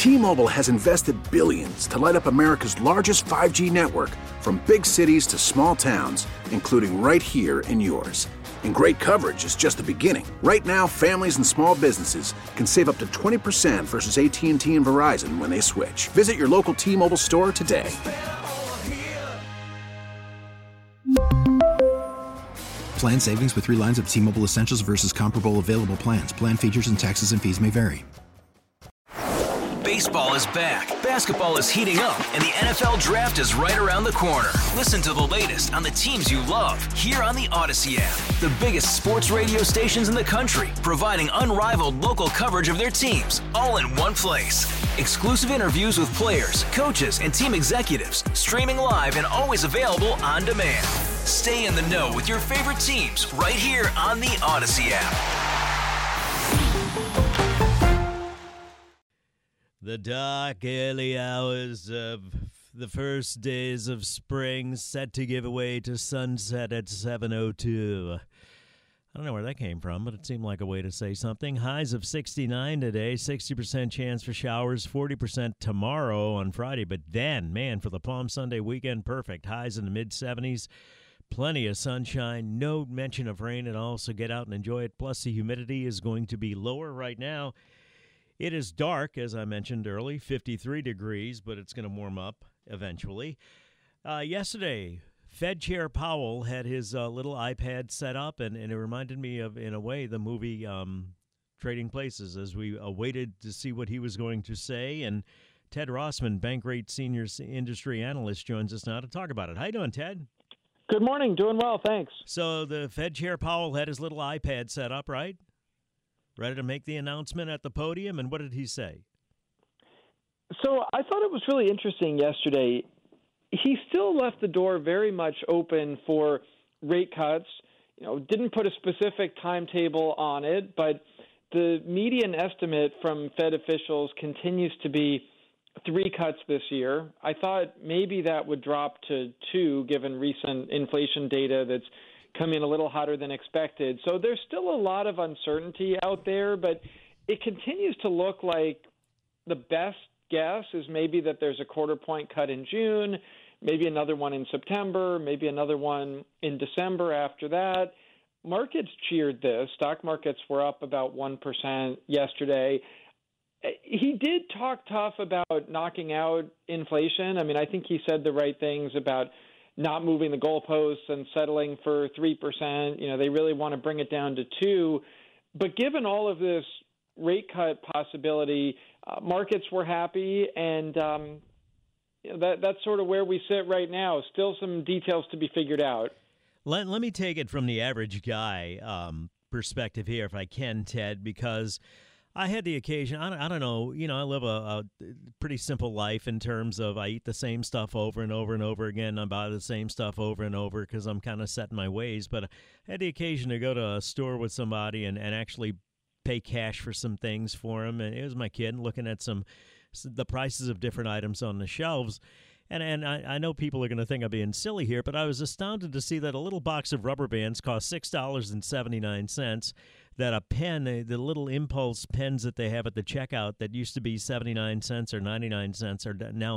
T-Mobile has invested billions to light up America's largest 5G network, from big cities to small towns, including right here in yours. And great coverage is just the beginning. Right now, families and small businesses can save up to 20% versus AT&T and Verizon when they switch. Visit your local T-Mobile store today. Plan savings with 3 lines of T-Mobile Essentials versus comparable available plans. Plan features and taxes and fees may vary. Baseball is back, basketball is heating up, and the NFL Draft is right around the corner. Listen to the latest on the teams you love here on the Odyssey app. The biggest sports radio stations in the country, providing unrivaled local coverage of their teams, all in one place. Exclusive interviews with players, coaches, and team executives, streaming live and always available on demand. Stay in the know with your favorite teams right here on the Odyssey app. The dark early hours of the first days of spring set to give way to sunset at 7:02. I don't know where that came from, but it seemed like a way to say something. Highs of 69 today, 60% chance for showers, 40% tomorrow on Friday. But then, man, for the Palm Sunday weekend, perfect. Highs in the mid-70s, plenty of sunshine, no mention of rain at all, so get out and enjoy it. Plus, the humidity is going to be lower right now. It is dark, as I mentioned early, 53 degrees, but it's going to warm up eventually. Yesterday, Fed Chair Powell had his little iPad set up, and it reminded me of, in a way, the movie Trading Places, as we awaited to see what he was going to say. And Ted Rossman, Bankrate Senior Industry Analyst, joins us now to talk about it. How you doing, Ted? Good morning. Doing well, thanks. So the Fed Chair Powell had his little iPad set up, right? Ready to make the announcement at the podium, and what did he say? So I thought it was really interesting yesterday. He still left the door very much open for rate cuts. Didn't put a specific timetable on it, but the median estimate from Fed officials continues to be 3 cuts this year. I thought maybe that would drop to 2, given recent inflation data that's come in a little hotter than expected. So there's still a lot of uncertainty out there, but it continues to look like the best guess is maybe that there's a 1/4 point cut in June, maybe another one in September, maybe another one in December after that. Markets cheered this. Stock markets were up about 1% yesterday. He did talk tough about knocking out inflation. I mean, I think he said the right things about not moving the goalposts and settling for 3%. They really want to bring it down to 2%. But given all of this rate cut possibility, markets were happy, and that's sort of where we sit right now. Still some details to be figured out. Let me take it from the average guy perspective here, if I can, Ted, because I had the occasion, I don't know, I live a pretty simple life in terms of I eat the same stuff over and over and over again. I buy the same stuff over and over because I'm kind of set in my ways. But I had the occasion to go to a store with somebody and actually pay cash for some things for him. And it was my kid looking at the prices of different items on the shelves. And I know people are going to think I'm being silly here, but I was astounded to see that a little box of rubber bands cost $6.79, that a pen, the little impulse pens that they have at the checkout that used to be 79 cents or 99 cents are now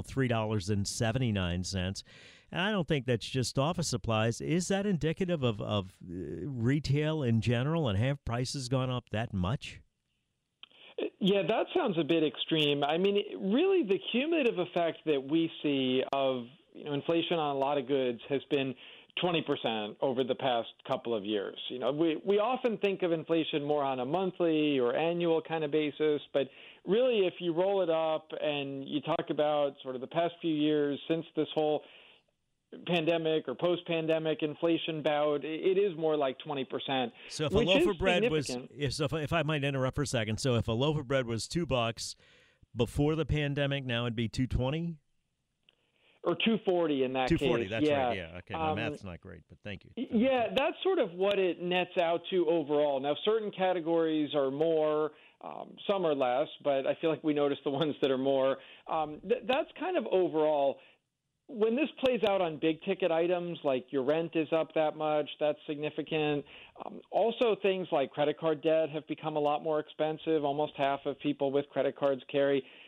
$3.79. And I don't think that's just office supplies. Is that indicative of retail in general, and have prices gone up that much? Yeah, that sounds a bit extreme. I mean, really, the cumulative effect that we see of inflation on a lot of goods has been 20% over the past couple of years. We often think of inflation more on a monthly or annual kind of basis, but really, if you roll it up and you talk about sort of the past few years since this whole pandemic or post-pandemic inflation bout, it is more like 20%. So if a loaf of bread was, if I might interrupt for a second, so if a loaf of bread was $2 before the pandemic, now it'd be $2.20? Or $2.40 in that case. $2.40, that's right, yeah. Okay, my math's not great, but thank you. Yeah, that's sort of what it nets out to overall. Now, certain categories are more, some are less, but I feel like we notice the ones that are more. That's kind of overall. When this plays out on big ticket items, like your rent is up that much, that's significant. Also, things like credit card debt have become a lot more expensive. Almost half of people with credit cards carry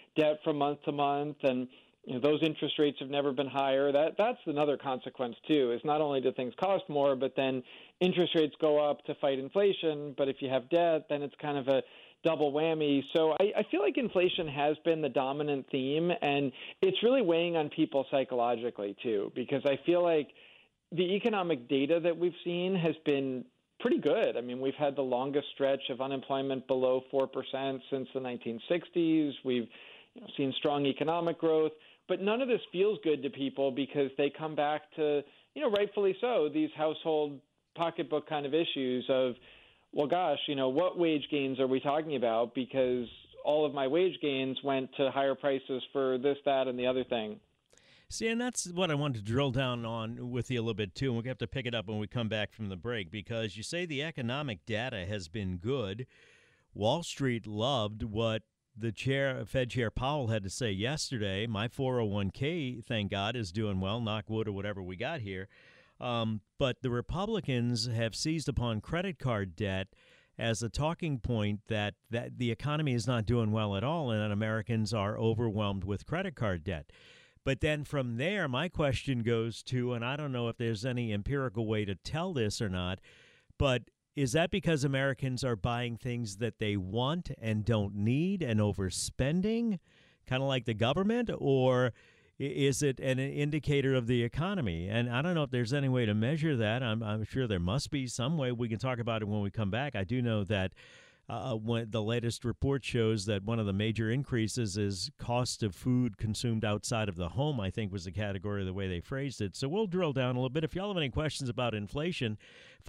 debt from month to month, and those interest rates have never been higher. That's another consequence, too, is not only do things cost more, but then interest rates go up to fight inflation. But if you have debt, then it's kind of a double whammy. So I feel like inflation has been the dominant theme, and it's really weighing on people psychologically, too, because I feel like the economic data that we've seen has been pretty good. I mean, we've had the longest stretch of unemployment below 4% since the 1960s. We've seen strong economic growth. But none of this feels good to people because they come back to, rightfully so, these household pocketbook kind of issues of, well, gosh, what wage gains are we talking about? Because all of my wage gains went to higher prices for this, that, and the other thing. See, and that's what I wanted to drill down on with you a little bit, too. And we'll have to pick it up when we come back from the break, because you say the economic data has been good. Wall Street loved what the Fed Chair Powell had to say yesterday. My 401k, thank God, is doing well, knock wood or whatever we got here. But the Republicans have seized upon credit card debt as a talking point that the economy is not doing well at all and that Americans are overwhelmed with credit card debt. But then from there, my question goes to, and I don't know if there's any empirical way to tell this or not, but is that because Americans are buying things that they want and don't need and overspending, kind of like the government, or is it an indicator of the economy? And I don't know if there's any way to measure that. I'm sure there must be some way. We can talk about it when we come back. I do know that when the latest report shows that one of the major increases is cost of food consumed outside of the home, I think was the category, the way they phrased it. So we'll drill down a little bit. If y'all have any questions about inflation,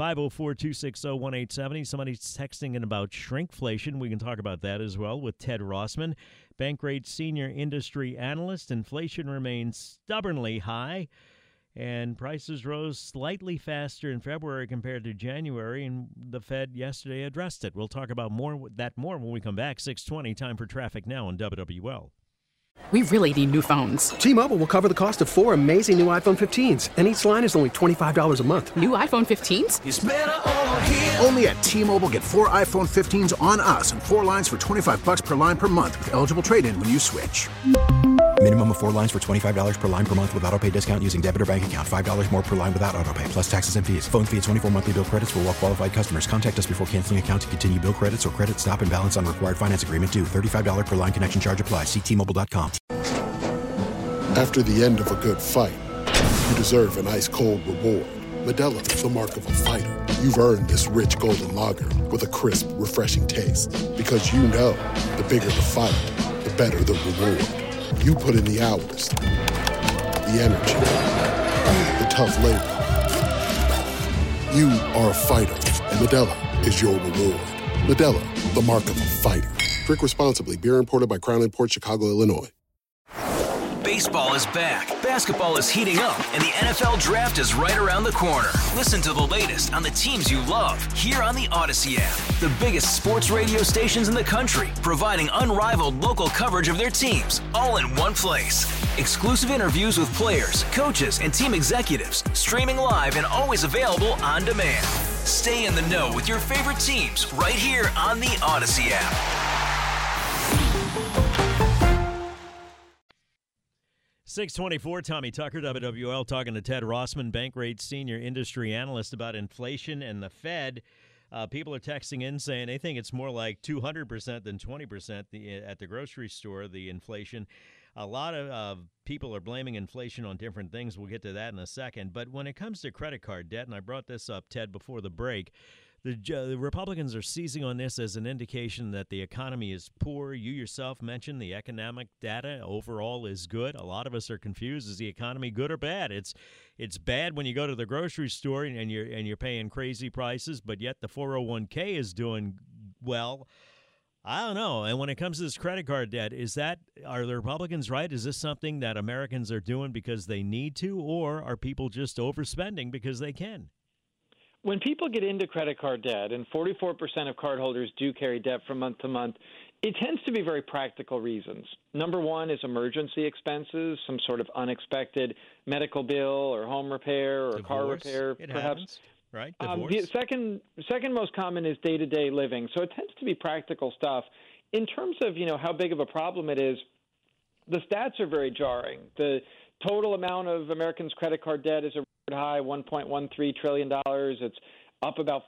504-260-1870. Somebody's texting in about shrinkflation. We can talk about that as well with Ted Rossman, Bankrate Senior Industry Analyst. Inflation remains stubbornly high, and prices rose slightly faster in February compared to January, and the Fed yesterday addressed it. We'll talk about more when we come back. 6:20, time for traffic now on WWL. We really need new phones. T-Mobile will cover the cost of 4 amazing new iPhone 15s, and each line is only $25 a month. New iPhone 15s? It's better over here. Only at T-Mobile, get 4 iPhone 15s on us and 4 lines for $25 per line per month with eligible trade-in when you switch. Minimum of 4 lines for $25 per line per month with autopay discount using debit or bank account. $5 more per line without autopay, plus taxes and fees. Phone fee at 24 monthly bill credits for well-qualified customers. Contact us before canceling account to continue bill credits or credit stop and balance on required finance agreement due. $35 per line connection charge applies. See T-Mobile.com. After the end of a good fight, you deserve an ice-cold reward. Modelo is the mark of a fighter. You've earned this rich golden lager with a crisp, refreshing taste. Because you know, the bigger the fight, the better the reward. You put in the hours, the energy, the tough labor. You are a fighter, and Modelo is your reward. Modelo, the mark of a fighter. Drink responsibly. Beer imported by Crown Imports, Chicago, Illinois. Baseball is back, basketball is heating up, and the NFL Draft is right around the corner. Listen to the latest on the teams you love here on the Odyssey app. The biggest sports radio stations in the country, providing unrivaled local coverage of their teams, all in one place. Exclusive interviews with players, coaches, and team executives, streaming live and always available on demand. Stay in the know with your favorite teams right here on the Odyssey app. 624, Tommy Tucker, WWL, talking to Ted Rossman, Bankrate Senior Industry Analyst, about inflation and the Fed. People are texting in saying they think it's more like 200% than 20% at the grocery store, the inflation. A lot of people are blaming inflation on different things. We'll get to that in a second. But when it comes to credit card debt, and I brought this up, Ted, before the break, the Republicans are seizing on this as an indication that the economy is poor. You yourself mentioned the economic data overall is good. A lot of us are confused. Is the economy good or bad? It's bad when you go to the grocery store and you're paying crazy prices, but yet the 401k is doing well. I don't know. And when it comes to this credit card debt, are the Republicans right? Is this something that Americans are doing because they need to, or are people just overspending because they can? When people get into credit card debt, and 44% of cardholders do carry debt from month to month, it tends to be very practical reasons. Number one is emergency expenses, some sort of unexpected medical bill or home repair or Divorce, car repair, it perhaps. Happens, right? Divorce. The second most common is day-to-day living, so it tends to be practical stuff. In terms of how big of a problem it is, the stats are very jarring. The total amount of Americans' credit card debt is a record high, $1.13 trillion. It's up about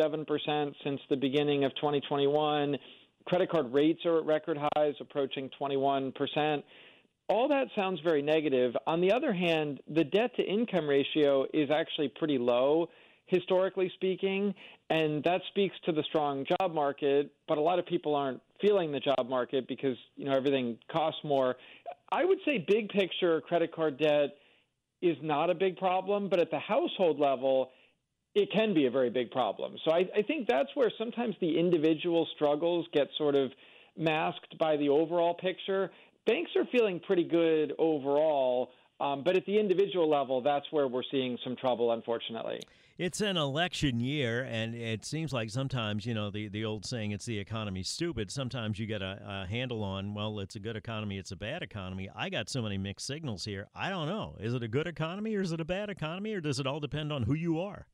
47% since the beginning of 2021. Credit card rates are at record highs, approaching 21%. All that sounds very negative. On the other hand, the debt-to-income ratio is actually pretty low, historically speaking, and that speaks to the strong job market, but a lot of people aren't feeling the job market because, everything costs more. I would say big picture, credit card debt is not a big problem, but at the household level, it can be a very big problem. So I think that's where sometimes the individual struggles get sort of masked by the overall picture. Banks are feeling pretty good overall, but at the individual level, that's where we're seeing some trouble, unfortunately. It's an election year, and it seems like sometimes, the old saying, it's the economy's stupid. Sometimes you get a handle on, well, it's a good economy, it's a bad economy. I got so many mixed signals here. I don't know. Is it a good economy or is it a bad economy, or does it all depend on who you are?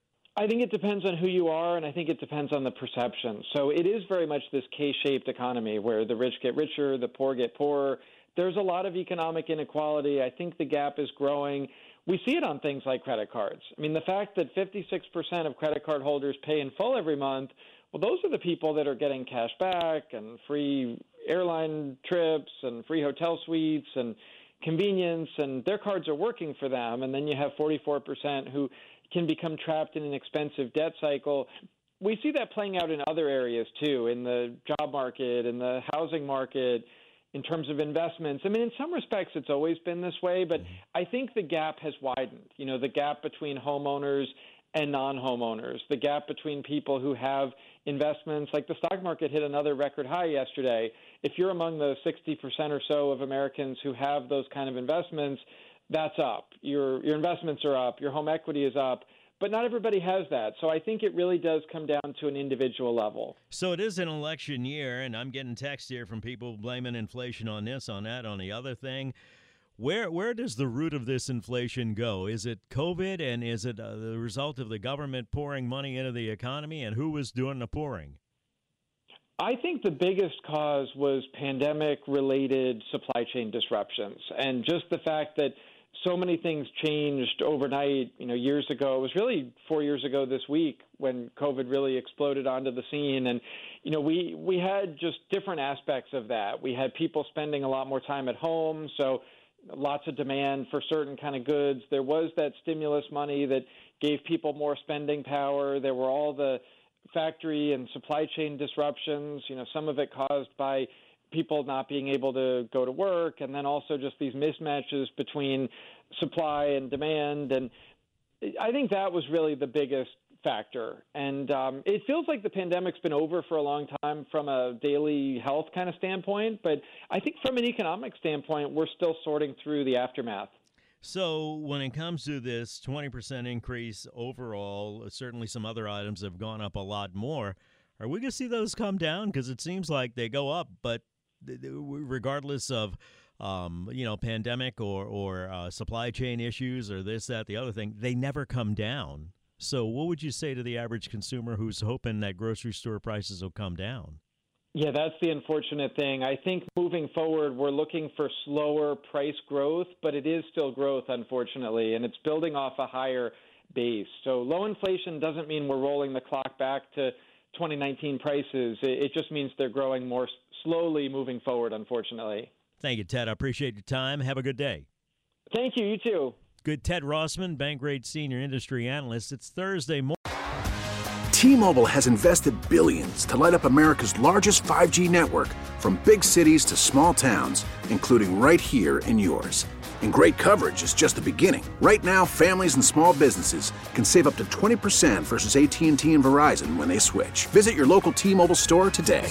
I think it depends on who you are, and I think it depends on the perception. So it is very much this K-shaped economy where the rich get richer, the poor get poorer. There's a lot of economic inequality. I think the gap is growing. We see it on things like credit cards. I mean, the fact that 56% of credit card holders pay in full every month, well, those are the people that are getting cash back and free airline trips and free hotel suites and convenience, and their cards are working for them. And then you have 44% who can become trapped in an expensive debt cycle. We see that playing out in other areas, too, in the job market, in the housing market, in terms of investments. I mean, in some respects, it's always been this way, but I think the gap has widened. The gap between homeowners and non-homeowners, the gap between people who have investments. Like the stock market hit another record high yesterday. If you're among the 60% or so of Americans who have those kind of investments, that's up. Your investments are up. Your home equity is up. But not everybody has that. So I think it really does come down to an individual level. So it is an election year, and I'm getting texts here from people blaming inflation on this, on that, on the other thing. Where does the root of this inflation go? Is it COVID, and is it the result of the government pouring money into the economy, and who was doing the pouring? I think the biggest cause was pandemic-related supply chain disruptions, and just the fact that so many things changed overnight, years ago. It was really 4 years ago this week when COVID really exploded onto the scene. And, we had just different aspects of that. We had people spending a lot more time at home, so lots of demand for certain kind of goods. There was that stimulus money that gave people more spending power. There were all the factory and supply chain disruptions, some of it caused by people not being able to go to work, and then also just these mismatches between supply and demand. And I think that was really the biggest factor. And it feels like the pandemic's been over for a long time from a daily health kind of standpoint, but I think from an economic standpoint, we're still sorting through the aftermath. So when it comes to this 20% increase overall, certainly some other items have gone up a lot more. Are we going to see those come down? Because it seems like they go up, but regardless of, pandemic or supply chain issues or this, that, the other thing, they never come down. So what would you say to the average consumer who's hoping that grocery store prices will come down? Yeah, that's the unfortunate thing. I think moving forward, we're looking for slower price growth, but it is still growth, unfortunately, and it's building off a higher base. So low inflation doesn't mean we're rolling the clock back to 2019 prices. It just means they're growing more slowly moving forward, unfortunately. Thank you, Ted. I appreciate your time. Have a good day. Thank you. You too. Good. Ted Rossman, Bankrate Senior Industry Analyst. It's Thursday morning. T-Mobile has invested billions to light up America's largest 5G network, from big cities to small towns, including right here in yours. And great coverage is just the beginning. Right now, families and small businesses can save up to 20% versus AT&T and Verizon when they switch. Visit your local T-Mobile store today.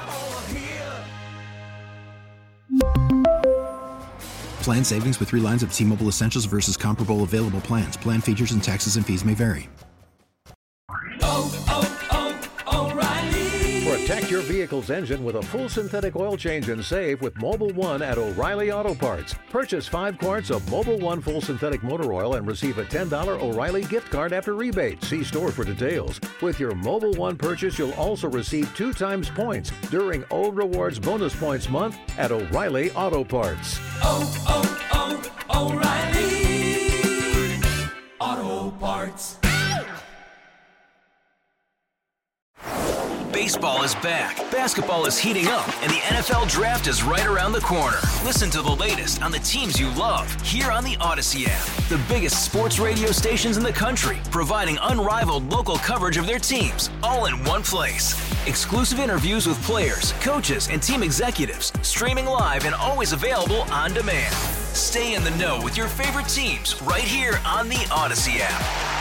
Plan savings with 3 lines of T-Mobile Essentials versus comparable available plans. Plan features and taxes and fees may vary. O'Reilly. Protect your vehicle vehicle's engine with a full synthetic oil change and save with Mobil 1 at O'Reilly Auto Parts. Purchase 5 quarts of Mobil 1 full synthetic motor oil and receive a $10 O'Reilly gift card after rebate. See store for details. With your Mobil 1 purchase, you'll also receive 2 times points during O Rewards Bonus Points Month at O'Reilly Auto Parts. O'Reilly Auto Parts. Baseball is back, basketball is heating up, and the NFL Draft is right around the corner. Listen to the latest on the teams you love here on the Odyssey app. The biggest sports radio stations in the country, providing unrivaled local coverage of their teams, all in one place. Exclusive interviews with players, coaches, and team executives, streaming live and always available on demand. Stay in the know with your favorite teams right here on the Odyssey app.